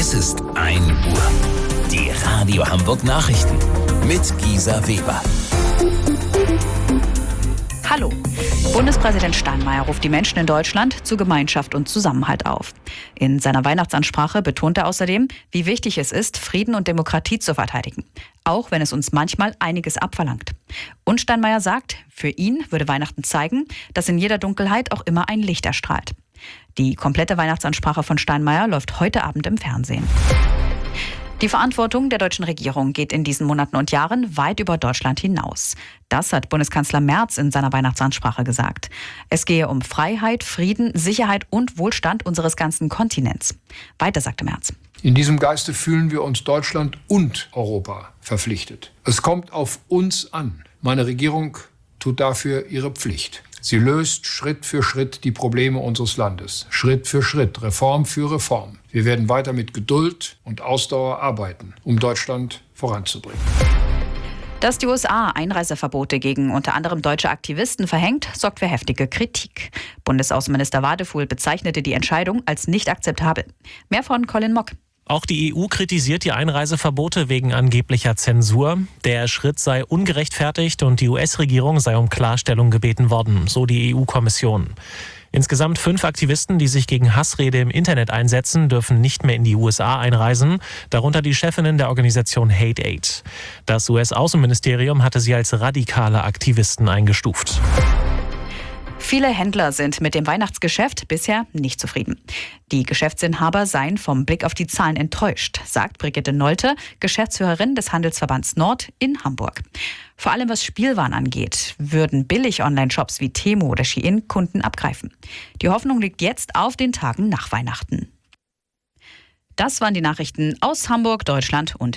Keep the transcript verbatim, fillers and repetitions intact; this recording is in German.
Es ist ein Uhr. Die Radio Hamburg Nachrichten mit Gisa Weber. Hallo. Bundespräsident Steinmeier ruft die Menschen in Deutschland zu Gemeinschaft und Zusammenhalt auf. In seiner Weihnachtsansprache betont er außerdem, wie wichtig es ist, Frieden und Demokratie zu verteidigen. Auch wenn es uns manchmal einiges abverlangt. Und Steinmeier sagt, für ihn würde Weihnachten zeigen, dass in jeder Dunkelheit auch immer ein Licht erstrahlt. Die komplette Weihnachtsansprache von Steinmeier läuft heute Abend im Fernsehen. Die Verantwortung der deutschen Regierung geht in diesen Monaten und Jahren weit über Deutschland hinaus. Das hat Bundeskanzler Merz in seiner Weihnachtsansprache gesagt. Es gehe um Freiheit, Frieden, Sicherheit und Wohlstand unseres ganzen Kontinents. Weiter sagte Merz. In diesem Geiste fühlen wir uns Deutschland und Europa verpflichtet. Es kommt auf uns an. Meine Regierung tut dafür ihre Pflicht. Sie löst Schritt für Schritt die Probleme unseres Landes. Schritt für Schritt, Reform für Reform. Wir werden weiter mit Geduld und Ausdauer arbeiten, um Deutschland voranzubringen. Dass die U S A Einreiseverbote gegen unter anderem deutsche Aktivisten verhängt, sorgt für heftige Kritik. Bundesaußenminister Wadefuhl bezeichnete die Entscheidung als nicht akzeptabel. Mehr von Colin Mock. Auch die E U kritisiert die Einreiseverbote wegen angeblicher Zensur. Der Schritt sei ungerechtfertigt und die U S-Regierung sei um Klarstellung gebeten worden, so die E U-Kommission. Insgesamt fünf Aktivisten, die sich gegen Hassrede im Internet einsetzen, dürfen nicht mehr in die U S A einreisen, darunter die Chefinnen der Organisation Hate Aid. Das U S-Außenministerium hatte sie als radikale Aktivisten eingestuft. Viele Händler sind mit dem Weihnachtsgeschäft bisher nicht zufrieden. Die Geschäftsinhaber seien vom Blick auf die Zahlen enttäuscht, sagt Brigitte Nolte, Geschäftsführerin des Handelsverbands Nord in Hamburg. Vor allem was Spielwaren angeht, würden Billig-Online-Shops wie Temu oder Shein Kunden abgreifen. Die Hoffnung liegt jetzt auf den Tagen nach Weihnachten. Das waren die Nachrichten aus Hamburg, Deutschland und